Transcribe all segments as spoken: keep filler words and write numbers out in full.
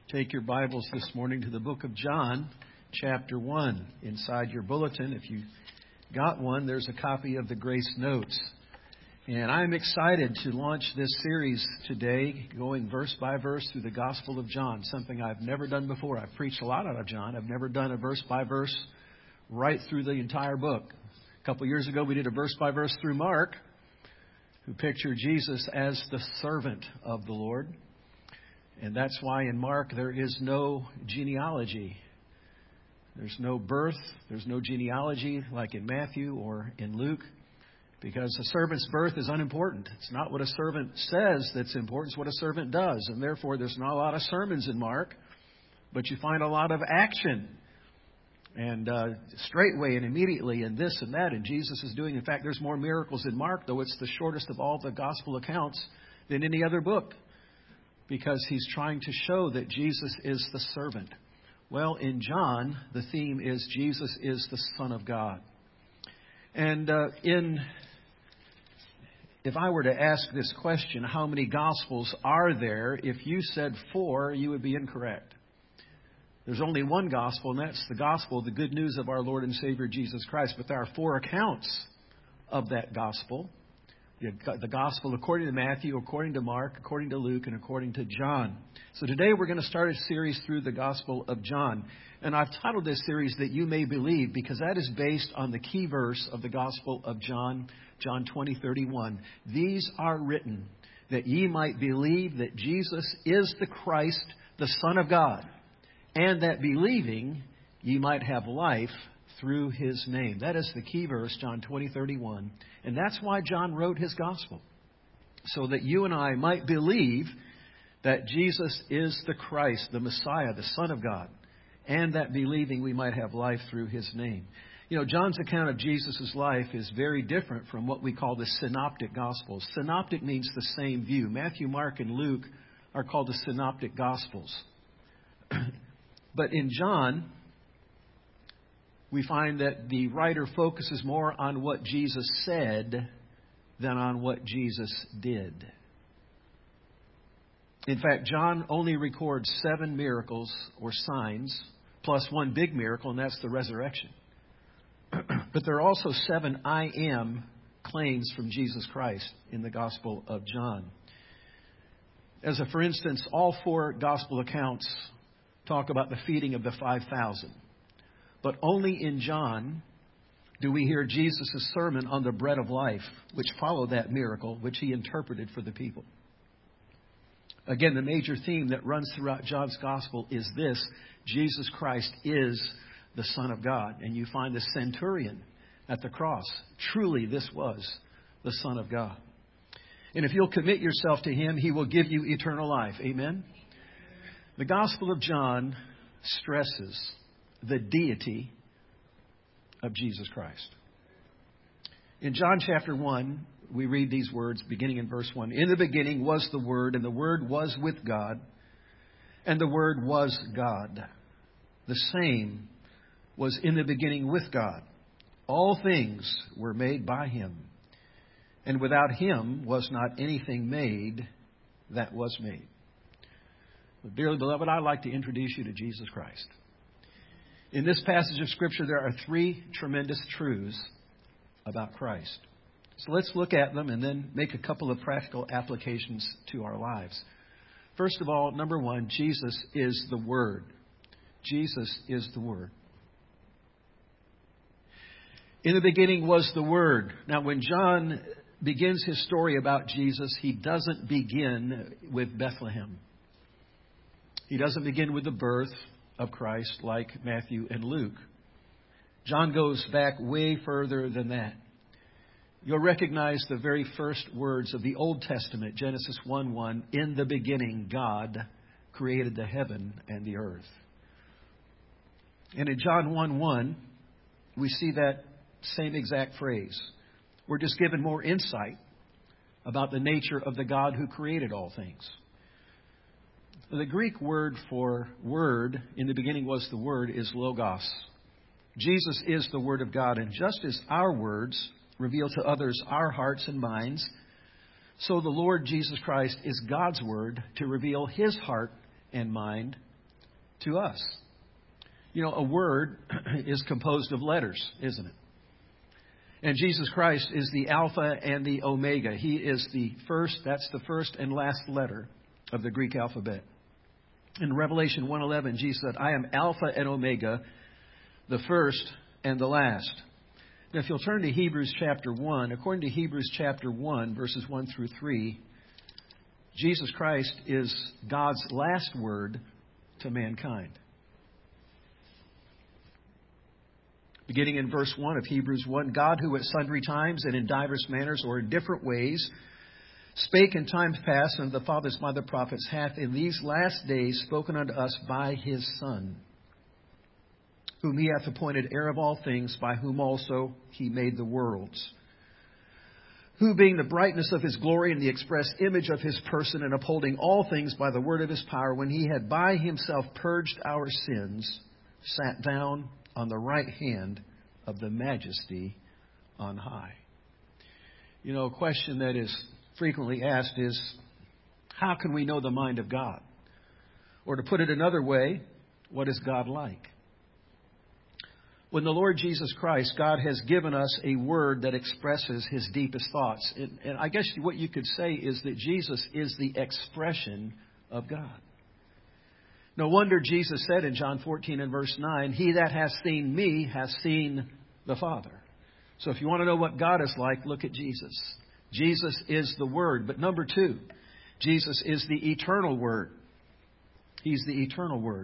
Take your Bibles this morning to the book of John, chapter one. Inside your bulletin, if you got one, there's a copy of the Grace Notes. And I'm excited to launch this series today, going verse by verse through the Gospel of John, something I've never done before. I've preached a lot out of John. I've never done a verse by verse right through the entire book. A couple years ago, we did a verse by verse through Mark, who pictured Jesus as the servant of the Lord. And that's why in Mark there is no genealogy. There's no birth. There's no genealogy like in Matthew or in Luke, because a servant's birth is unimportant. It's not what a servant says that's important. It's what a servant does. And therefore there's not a lot of sermons in Mark, but you find a lot of action. And uh, straightway and immediately and this and that. And Jesus is doing, in fact, there's more miracles in Mark, though it's the shortest of all the gospel accounts, than any other book, because he's trying to show that Jesus is the servant. Well, in John, the theme is Jesus is the Son of God. And uh, in, if I were to ask this question, how many Gospels are there? If you said four, you would be incorrect. There's only one Gospel, and that's the Gospel, the good news of our Lord and Savior Jesus Christ. But there are four accounts of that Gospel. The Gospel according to Matthew, according to Mark, according to Luke, and according to John. So today we're going to start a series through the Gospel of John. And I've titled this series That You May Believe, because that is based on the key verse of the Gospel of John, John twenty thirty-one. These are written that ye might believe that Jesus is the Christ, the Son of God, and that believing ye might have life through His name. That is the key verse, John twenty thirty-one. And that's why John wrote his gospel, so that you and I might believe that Jesus is the Christ, the Messiah, the Son of God, and that believing we might have life through His name. You know, John's account of Jesus' life is very different from what we call the synoptic gospels. Synoptic means the same view. Matthew, Mark, and Luke are called the synoptic gospels. But in John, we find that the writer focuses more on what Jesus said than on what Jesus did. In fact, John only records seven miracles or signs, plus one big miracle, and that's the resurrection. But there are also seven I am claims from Jesus Christ in the Gospel of John. As a, for instance, all four Gospel accounts talk about the feeding of the five thousand. But only in John do we hear Jesus' sermon on the bread of life, which followed that miracle, which He interpreted for the people. Again, the major theme that runs throughout John's Gospel is this: Jesus Christ is the Son of God. And you find the centurion at the cross. Truly, this was the Son of God. And if you'll commit yourself to Him, He will give you eternal life. Amen? The Gospel of John stresses the deity of Jesus Christ. In John chapter one, we read these words beginning in verse one. In the beginning was the Word, and the Word was with God, and the Word was God. The same was in the beginning with God. All things were made by Him, and without Him was not anything made that was made. But dearly beloved, I'd like to introduce you to Jesus Christ. In this passage of Scripture, there are three tremendous truths about Christ. So let's look at them and then make a couple of practical applications to our lives. First of all, number one, Jesus is the Word. Jesus is the Word. In the beginning was the Word. Now, when John begins his story about Jesus, he doesn't begin with Bethlehem. He doesn't begin with the birth of Christ like Matthew and Luke. John goes back way further than that. You'll recognize the very first words of the Old Testament, Genesis one one. In the beginning, God created the heaven and the earth. And in John one one, we see that same exact phrase. We're just given more insight about the nature of the God who created all things. The Greek word for word, in the beginning was the Word, is logos. Jesus is the Word of God. And just as our words reveal to others our hearts and minds, so the Lord Jesus Christ is God's Word to reveal His heart and mind to us. You know, a word is composed of letters, isn't it? And Jesus Christ is the Alpha and the Omega. He is the first, that's the first and last letter of the Greek alphabet. In Revelation one eleven, Jesus said, I am Alpha and Omega, the first and the last. Now, if you'll turn to Hebrews chapter one, according to Hebrews chapter one, verses one through three, Jesus Christ is God's last word to mankind. Beginning in verse one of Hebrews one, God who at sundry times and in divers manners or in different ways spake in times past unto the fathers by the prophets, hath in these last days spoken unto us by his Son, whom he hath appointed heir of all things, by whom also he made the worlds. Who being the brightness of his glory and the express image of his person, and upholding all things by the word of his power, when he had by himself purged our sins, sat down on the right hand of the majesty on high. You know, a question that is frequently asked is, how can we know the mind of God? Or to put it another way, what is God like? When the Lord Jesus Christ, God has given us a word that expresses his deepest thoughts. And, and I guess what you could say is that Jesus is the expression of God. No wonder Jesus said in John fourteen and verse nine, he that has seen me has seen the Father. So if you want to know what God is like, look at Jesus. Jesus is the Word. But number two, Jesus is the eternal Word. He's the eternal Word.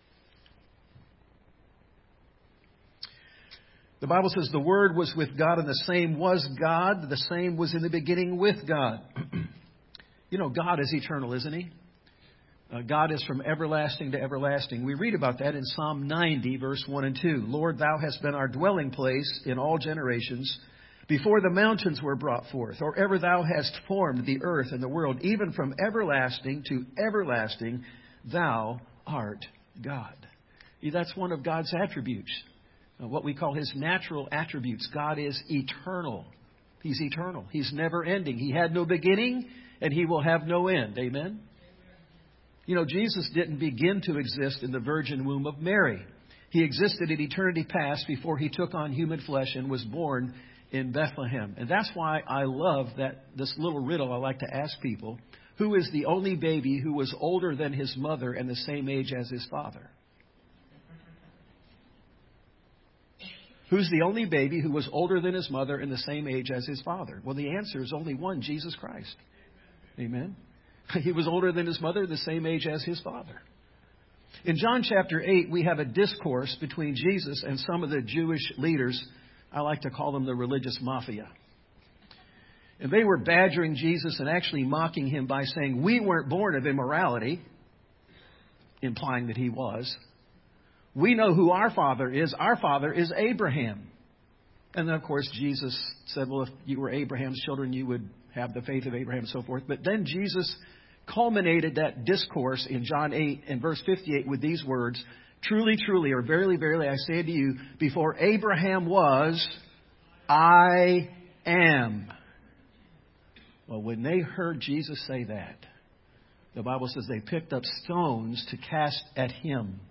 The Bible says the Word was with God and the same was God. The same was in the beginning with God. You know, God is eternal, isn't He? Uh, God is from everlasting to everlasting. We read about that in Psalm ninety, verse one and two. Lord, Thou hast been our dwelling place in all generations, before the mountains were brought forth, or ever Thou hast formed the earth and the world, even from everlasting to everlasting, Thou art God. That's one of God's attributes, uh, what we call His natural attributes. God is eternal. He's eternal. He's never ending. He had no beginning, and He will have no end. Amen? You know, Jesus didn't begin to exist in the virgin womb of Mary. He existed in eternity past before He took on human flesh and was born in Bethlehem. And that's why I love that this little riddle I like to ask people. Who is the only baby who was older than his mother and the same age as his father? Who's the only baby who was older than his mother and the same age as his father? Well, the answer is only one, Jesus Christ. Amen. He was older than his mother, the same age as his father. In John chapter eight, we have a discourse between Jesus and some of the Jewish leaders. I like to call them the religious mafia. And they were badgering Jesus and actually mocking Him by saying, we weren't born of immorality, implying that He was. We know who our father is. Our father is Abraham. And then, of course, Jesus said, well, if you were Abraham's children, you would have the faith of Abraham and so forth. But then Jesus culminated that discourse in John eight and verse fifty-eight with these words, truly, truly, or verily, verily, I say to you, before Abraham was, I am. Well, when they heard Jesus say that, the Bible says they picked up stones to cast at Him.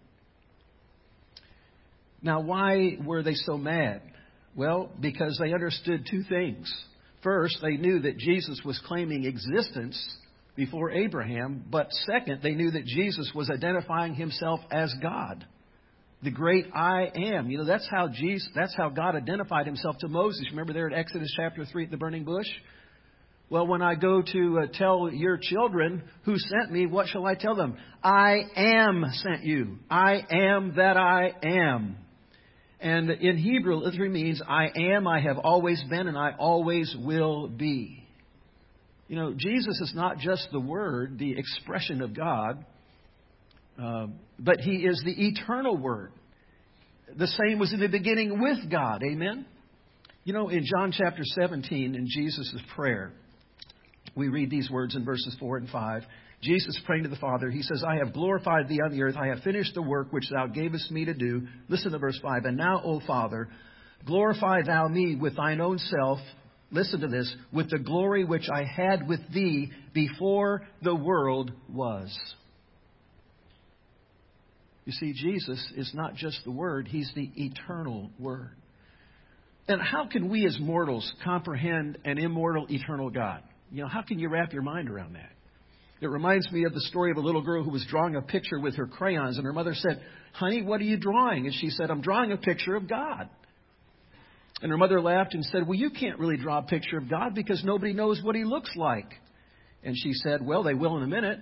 Now, why were they so mad? Well, because they understood two things. First, they knew that Jesus was claiming existence before Abraham. But second, they knew that Jesus was identifying Himself as God, the great I am. You know, that's how Jesus, that's how God identified Himself to Moses. Remember there in Exodus chapter three at the burning bush? Well, when I go to uh, tell your children who sent me, what shall I tell them? I am sent you. I am that I am. And in Hebrew, it literally means I am, I have always been, and I always will be. You know, Jesus is not just the Word, the expression of God, uh, but He is the eternal Word. The same was in the beginning with God. Amen? You know, in John chapter seventeen, in Jesus' prayer, we read these words in verses four and five. Jesus praying to the Father, He says, I have glorified Thee on the earth. I have finished the work which Thou gavest me to do. Listen to verse five. And now, O Father, glorify Thou me with Thine own self. Listen to this. With the glory which I had with Thee before the world was. You see, Jesus is not just the Word, He's the eternal Word. And how can we as mortals comprehend an immortal, eternal God? You know, how can you wrap your mind around that? It reminds me of the story of a little girl who was drawing a picture with her crayons, and her mother said, "Honey, what are you drawing?" And she said, "I'm drawing a picture of God." And her mother laughed and said, "Well, you can't really draw a picture of God because nobody knows what He looks like." And she said, "Well, they will in a minute."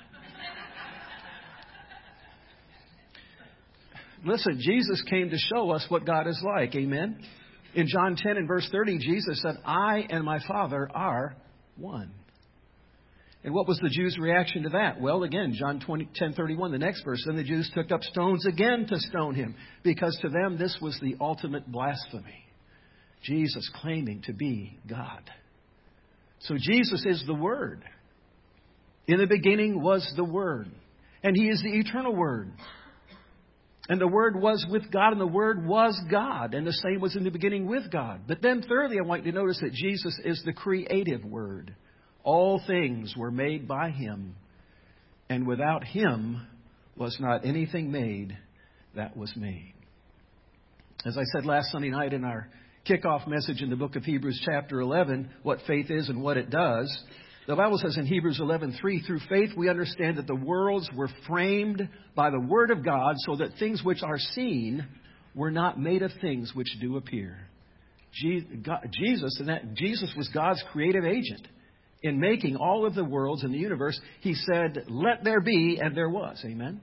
Listen, Jesus came to show us what God is like. Amen? In John ten and verse thirty, Jesus said, "I and my Father are one." And what was the Jews' reaction to that? Well, again, John ten thirty-one, the next verse. Then the Jews took up stones again to stone Him, because to them this was the ultimate blasphemy. Jesus claiming to be God. So Jesus is the Word. In the beginning was the Word. And He is the eternal Word. And the Word was with God, and the Word was God. And the same was in the beginning with God. But then thirdly, I want you to notice that Jesus is the creative Word. All things were made by Him, and without Him was not anything made that was made. As I said last Sunday night in our kickoff message in the book of Hebrews chapter eleven, what faith is and what it does, the Bible says in Hebrews eleven three, through faith we understand that the worlds were framed by the Word of God, so that things which are seen were not made of things which do appear. Jesus, and that Jesus was God's creative agent. In making all of the worlds in the universe, He said, "Let there be," and there was. Amen?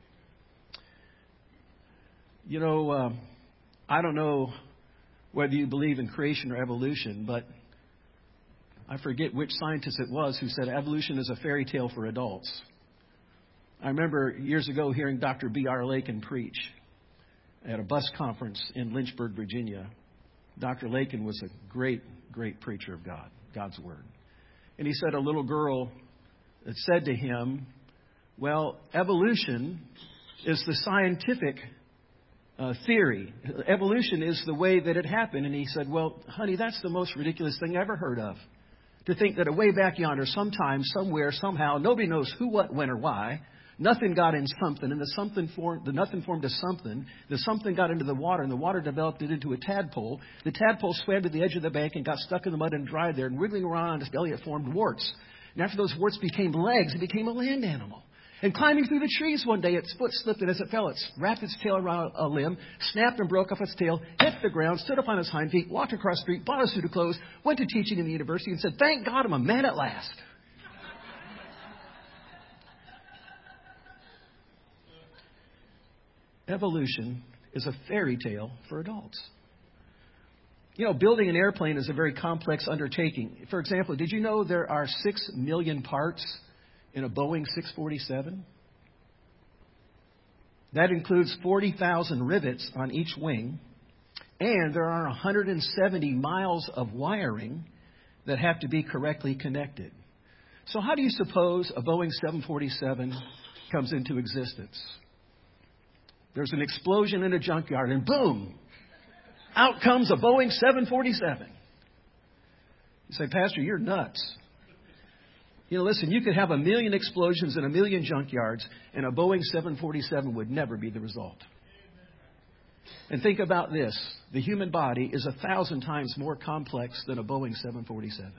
You know, uh, I don't know whether you believe in creation or evolution, but I forget which scientist it was who said evolution is a fairy tale for adults. I remember years ago hearing Doctor B R Lakin preach at a bus conference in Lynchburg, Virginia. Doctor Lakin was a great, great preacher of God, God's Word. And he said a little girl had said to him, "Well, evolution is the scientific uh, theory. Evolution is the way that it happened." And he said, "Well, honey, that's the most ridiculous thing I ever heard of. To think that way back yonder, sometime, somewhere, somehow, nobody knows who, what, when, or why, nothing got in something, and the something formed, the nothing formed a something. The something got into the water, and the water developed it into a tadpole. The tadpole swam to the edge of the bank and got stuck in the mud and dried there. And wriggling around on its belly, it formed warts. And after those warts became legs, it became a land animal. And climbing through the trees one day, its foot slipped, and as it fell, it wrapped its tail around a limb, snapped and broke off its tail, hit the ground, stood up on its hind feet, walked across the street, bought a suit of clothes, went to teaching in the university, and said, 'Thank God I'm a man at last.'" Evolution is a fairy tale for adults. You know, building an airplane is a very complex undertaking. For example, did you know there are six million parts in a Boeing six forty-seven? That includes forty thousand rivets on each wing. And there are one hundred seventy miles of wiring that have to be correctly connected. So how do you suppose a Boeing seven forty-seven comes into existence? There's an explosion in a junkyard, and boom, out comes a Boeing seven forty-seven. You say, "Pastor, you're nuts." You know, listen, you could have a million explosions in a million junkyards, and a Boeing seven forty-seven would never be the result. And think about this. The human body is a thousand times more complex than a Boeing seven forty-seven.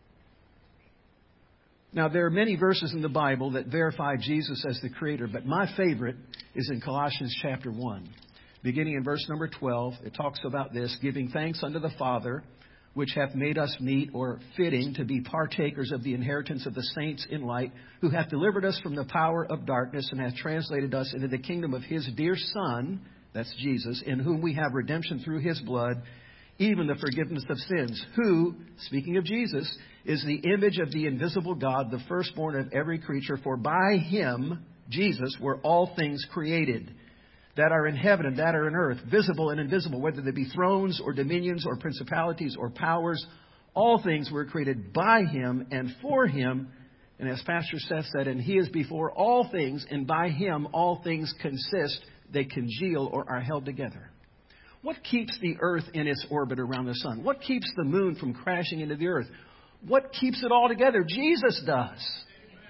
Now, there are many verses in the Bible that verify Jesus as the Creator, but my favorite is in Colossians chapter one. Beginning in verse number twelve, it talks about this: "Giving thanks unto the Father, which hath made us meet," or fitting, "to be partakers of the inheritance of the saints in light, who hath delivered us from the power of darkness, and hath translated us into the kingdom of His dear Son," that's Jesus, "in whom we have redemption through His blood, even the forgiveness of sins, who," speaking of Jesus, "is the image of the invisible God, the firstborn of every creature. For by Him," Jesus, "were all things created, that are in heaven and that are in earth, visible and invisible, whether they be thrones or dominions or principalities or powers. All things were created by Him and for Him." And as Pastor Seth said, "And He is before all things, and by Him all things consist," they congeal or are held together. What keeps the earth in its orbit around the sun? What keeps the moon from crashing into the earth? What keeps it all together? Jesus does.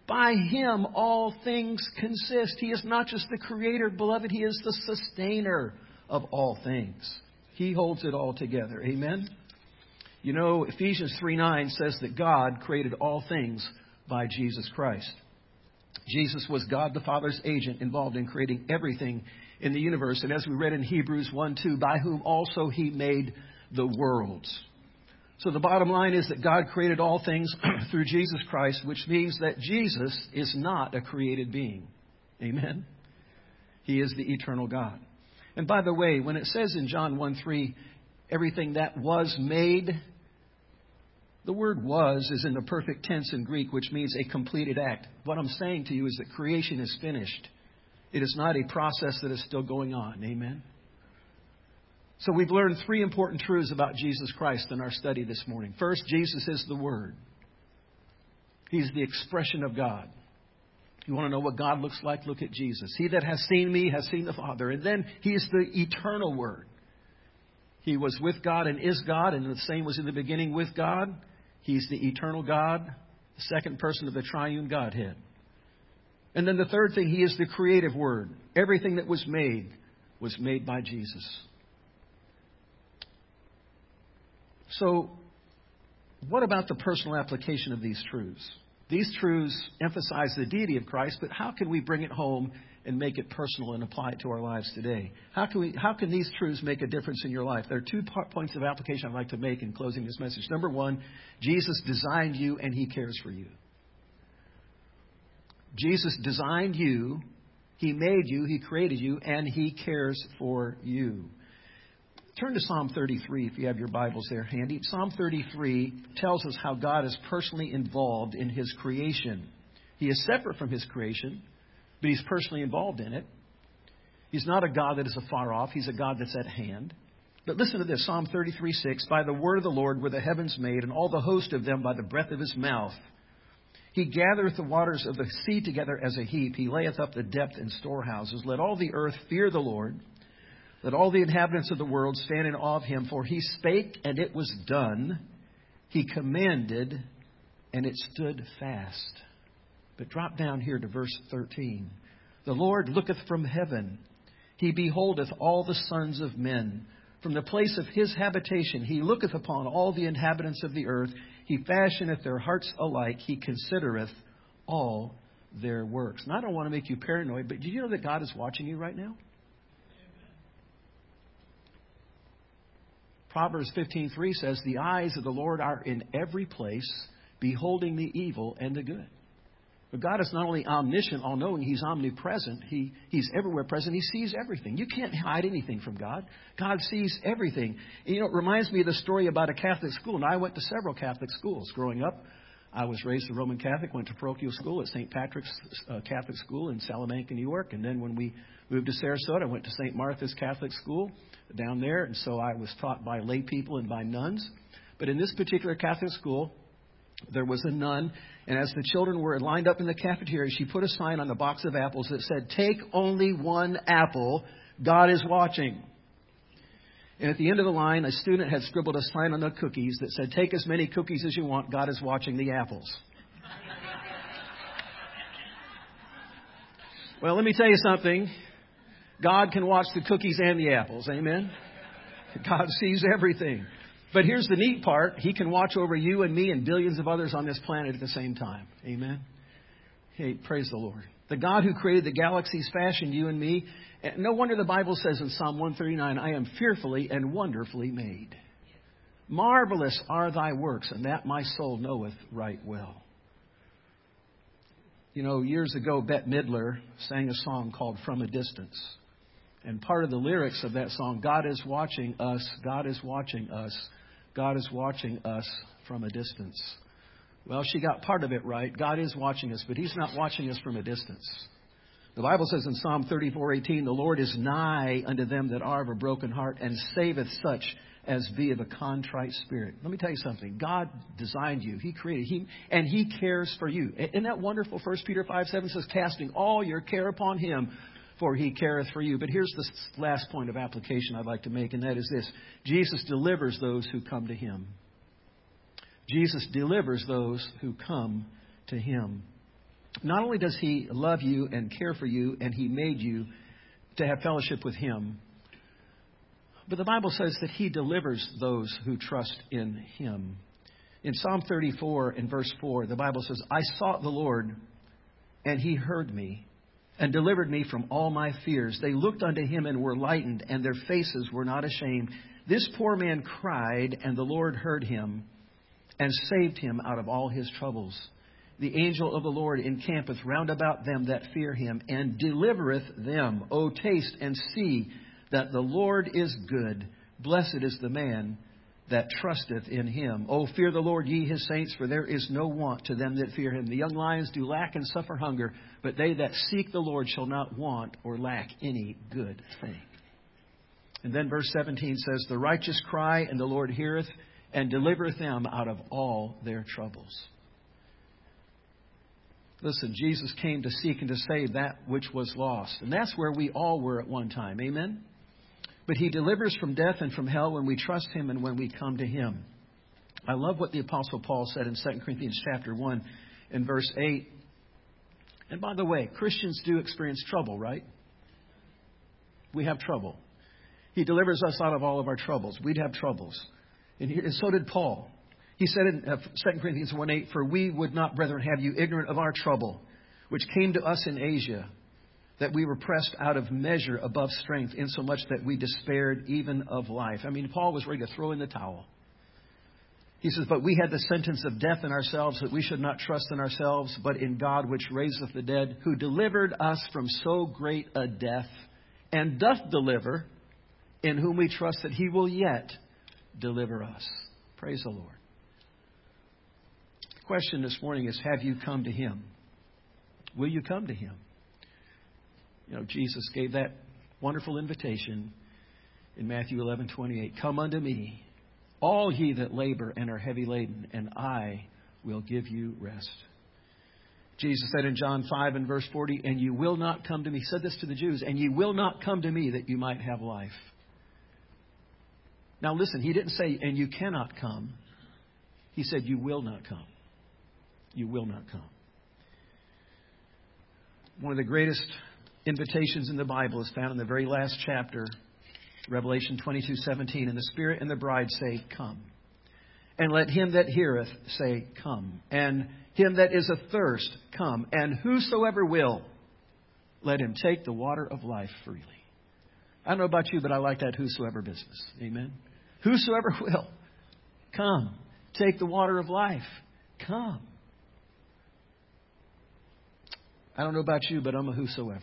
By Him all things consist. He is not just the creator, beloved. He is the sustainer of all things. He holds it all together. Amen? You know, Ephesians three nine says that God created all things by Jesus Christ. Jesus was God the Father's agent involved in creating everything in the universe. And as we read in Hebrews one two, by whom also He made the worlds. So the bottom line is that God created all things through Jesus Christ, which means that Jesus is not a created being. Amen? He is the eternal God. And by the way, when it says in John one three, everything that was made, the word was is in the perfect tense in Greek, which means a completed act. What I'm saying to you is that creation is finished. It is not a process that is still going on. Amen? So we've learned three important truths about Jesus Christ in our study this morning. First, Jesus is the Word. He's the expression of God. You want to know what God looks like? Look at Jesus. He that has seen me has seen the Father. And then He is the eternal Word. He was with God and is God, and the same was in the beginning with God. He's the eternal God, the second person of the triune Godhead. And then the third thing, He is the creative Word. Everything that was made was made by Jesus. So, what about the personal application of these truths? These truths emphasize the deity of Christ, but how can we bring it home and make it personal and apply it to our lives today? How can we? How can these truths make a difference in your life? There are two points of application I'd like to make in closing this message. Number one, Jesus designed you and He cares for you. Jesus designed you, He made you, He created you, and He cares for you. Turn to Psalm thirty-three if you have your Bibles there handy. Psalm thirty-three tells us how God is personally involved in His creation. He is separate from His creation, but He's personally involved in it. He's not a God that is afar off. He's a God that's at hand. But listen to this, Psalm thirty-three six. By the word of the Lord were the heavens made, and all the host of them by the breath of His mouth. He gathereth the waters of the sea together as a heap. He layeth up the depth in storehouses. Let all the earth fear the Lord. Let all the inhabitants of the world stand in awe of Him. For He spake, and it was done. He commanded, and it stood fast. But drop down here to verse thirteen. The Lord looketh from heaven. He beholdeth all the sons of men. From the place of His habitation He looketh upon all the inhabitants of the earth. He fashioneth their hearts alike. He considereth all their works. And I don't want to make you paranoid, but do you know that God is watching you right now? Proverbs fifteen three says, the eyes of the Lord are in every place, beholding the evil and the good. But God is not only omniscient, all-knowing, He's omnipresent. He, he's everywhere present. He sees everything. You can't hide anything from God. God sees everything. And, you know, it reminds me of the story about a Catholic school. And I went to several Catholic schools growing up. I was raised a Roman Catholic, went to parochial school at Saint Patrick's uh, Catholic School in Salamanca, New York. And then when we moved to Sarasota, I went to Saint Martha's Catholic School down there. And so I was taught by lay people and by nuns. But in this particular Catholic school, there was a nun, and as the children were lined up in the cafeteria, she put a sign on the box of apples that said, take only one apple, God is watching. And at the end of the line, a student had scribbled a sign on the cookies that said, take as many cookies as you want, God is watching the apples. Well, let me tell you something. God can watch the cookies and the apples, amen? God sees everything. But here's the neat part. He can watch over you and me and billions of others on this planet at the same time. Amen? Hey, praise the Lord. The God who created the galaxies fashioned you and me. No wonder the Bible says in Psalm one thirty-nine, I am fearfully and wonderfully made. Marvelous are thy works, and that my soul knoweth right well. You know, years ago, Bette Midler sang a song called From a Distance. And part of the lyrics of that song, God is watching us, God is watching us, God is watching us from a distance. Well, she got part of it right. God is watching us, but He's not watching us from a distance. The Bible says in Psalm thirty-four eighteen, the Lord is nigh unto them that are of a broken heart, and saveth such as be of a contrite spirit. Let me tell you something. God designed you. He created you, and He cares for you. Isn't that wonderful? First Peter five seven says, casting all your care upon Him, for He careth for you. But here's the last point of application I'd like to make, and that is this. Jesus delivers those who come to Him. Jesus delivers those who come to Him. Not only does He love you and care for you, and He made you to have fellowship with Him, but the Bible says that He delivers those who trust in Him. In Psalm thirty-four, in verse four, the Bible says, I sought the Lord, and He heard me, and delivered me from all my fears. They looked unto Him and were lightened, and their faces were not ashamed. This poor man cried, and the Lord heard him, and saved him out of all his troubles. The angel of the Lord encampeth round about them that fear Him, and delivereth them. O taste and see that the Lord is good. Blessed is the man that trusteth in Him. O fear the Lord, ye His saints, for there is no want to them that fear Him. The young lions do lack and suffer hunger, but they that seek the Lord shall not want or lack any good thing. And then verse seventeen says, the righteous cry, and the Lord heareth, and delivereth them out of all their troubles. Listen, Jesus came to seek and to save that which was lost. And that's where we all were at one time. Amen? But He delivers from death and from hell when we trust Him and when we come to Him. I love what the Apostle Paul said in Second Corinthians chapter one and verse eight. And by the way, Christians do experience trouble, right? We have trouble. He delivers us out of all of our troubles. We'd have troubles. And, he, and so did Paul. He said in uh, Second Corinthians one eight, for we would not, brethren, have you ignorant of our trouble, which came to us in Asia, that we were pressed out of measure above strength, insomuch that we despaired even of life. I mean, Paul was ready to throw in the towel. He says, but we had the sentence of death in ourselves, that we should not trust in ourselves, but in God which raiseth the dead, who delivered us from so great a death, and doth deliver, in whom we trust that He will yet deliver us. Praise the Lord. The question this morning is, have you come to Him? Will you come to Him? You know, Jesus gave that wonderful invitation in Matthew eleven twenty-eight. Come unto me, all ye that labor and are heavy laden, and I will give you rest. Jesus said in John five and verse forty, and you will not come to me. He said this to the Jews, and you will not come to me that you might have life. Now listen, He didn't say, and you cannot come. He said, you will not come. You will not come. One of the greatest invitations in the Bible is found in the very last chapter, Revelation twenty-two seventeen. And the Spirit and the bride say, come. And let him that heareth say, come. And him that is athirst, come. And whosoever will, let him take the water of life freely. I don't know about you, but I like that whosoever business. Amen. Whosoever will, come. Take the water of life. Come. I don't know about you, but I'm a whosoever.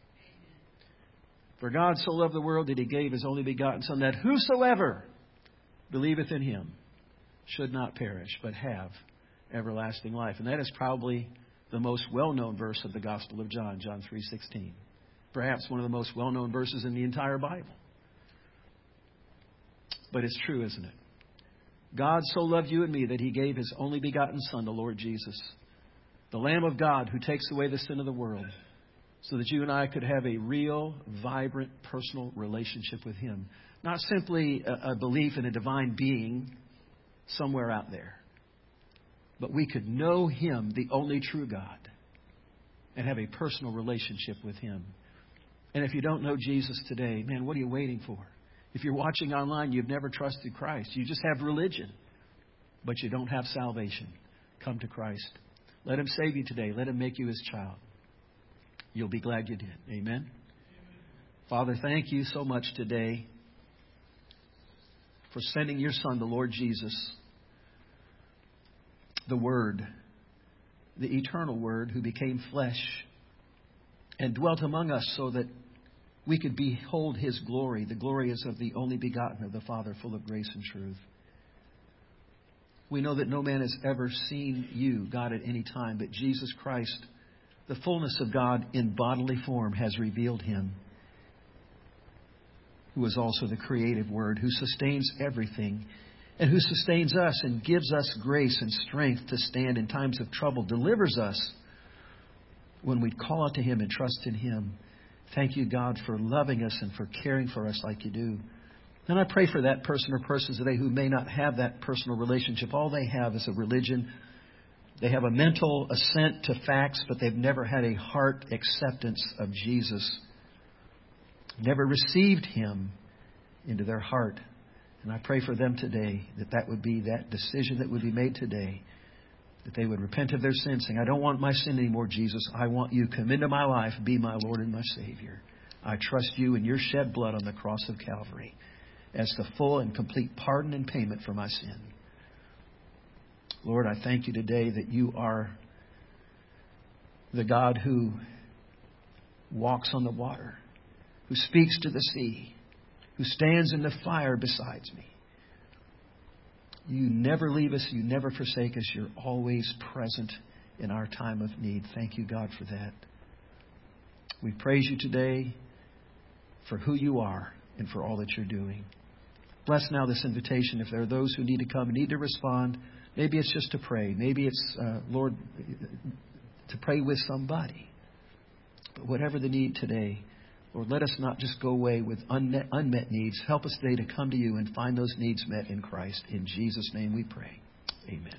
For God so loved the world that He gave His only begotten Son, that whosoever believeth in Him should not perish, but have everlasting life. And that is probably the most well-known verse of the Gospel of John, John three sixteen. Perhaps one of the most well-known verses in the entire Bible. But it's true, isn't it? God so loved you and me that He gave His only begotten Son, the Lord Jesus, the Lamb of God who takes away the sin of the world, so that you and I could have a real, vibrant, personal relationship with Him. Not simply a, a belief in a divine being somewhere out there, but we could know Him, the only true God, and have a personal relationship with Him. And if you don't know Jesus today, man, what are you waiting for? If you're watching online, you've never trusted Christ. You just have religion, but you don't have salvation. Come to Christ. Let Him save you today. Let Him make you His child. You'll be glad you did. Amen? Amen. Father, thank you so much today for sending your Son, the Lord Jesus, the Word, the eternal Word who became flesh and dwelt among us so that we could behold His glory. The glory is of the only begotten of the Father, full of grace and truth. We know that no man has ever seen you, God, at any time, but Jesus Christ, the fullness of God in bodily form, has revealed Him, who is also the creative Word, who sustains everything, and who sustains us and gives us grace and strength to stand in times of trouble, delivers us when we call out to Him and trust in Him. Thank you, God, for loving us and for caring for us like you do. And I pray for that person or persons today who may not have that personal relationship. All they have is a religion They have a mental assent to facts, but they've never had a heart acceptance of Jesus. Never received Him into their heart. And I pray for them today that that would be that decision that would be made today. That they would repent of their sin, saying, I don't want my sin anymore, Jesus. I want You. Come into my life. Be my Lord and my Savior. I trust You and Your shed blood on the cross of Calvary as the full and complete pardon and payment for my sin. Lord, I thank You today that You are the God who walks on the water, who speaks to the sea, who stands in the fire beside me. You never leave us. You never forsake us. You're always present in our time of need. Thank You, God, for that. We praise You today for who You are and for all that You're doing. Bless now this invitation. If there are those who need to come and need to respond, maybe it's just to pray. Maybe it's, uh, Lord, to pray with somebody. But whatever the need today, Lord, let us not just go away with unmet, unmet needs. Help us today to come to You and find those needs met in Christ. In Jesus' name we pray. Amen.